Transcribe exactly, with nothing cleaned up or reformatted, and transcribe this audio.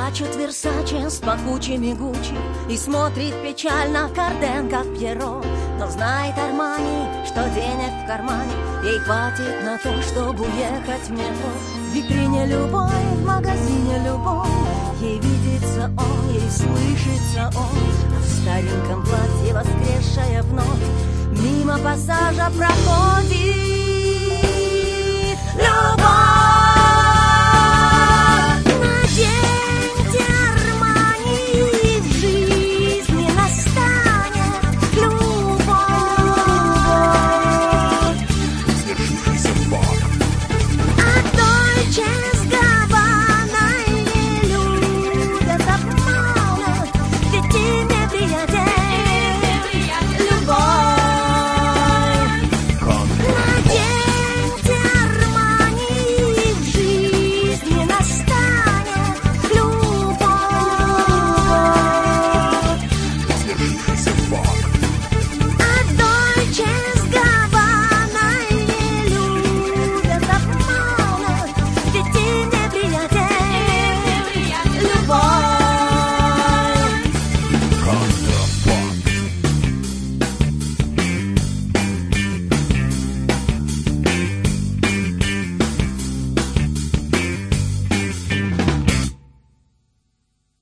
Скачет Версаче с пахучими Гуччи и смотрит печально Карден, как Пьеро. Но знает Армани, что денег в кармане ей хватит на то, чтобы уехать в метро. В витрине любой, в магазине любой ей видится он, ей слышится он. А в стареньком платье, воскресшая вновь, мимо пассажа проходит любовь. Наденьте Армани, в жизни настанет любовь. Свершившийся факт. А Дольче с Габбаной не любят обмана, ведь им не приятен любовь. Наденьте Армани, в жизни настанет любовь. Свершившийся факт. А Дольче с Габбаной не любят обмана, ведь им не приятен любовь. Контрафакт.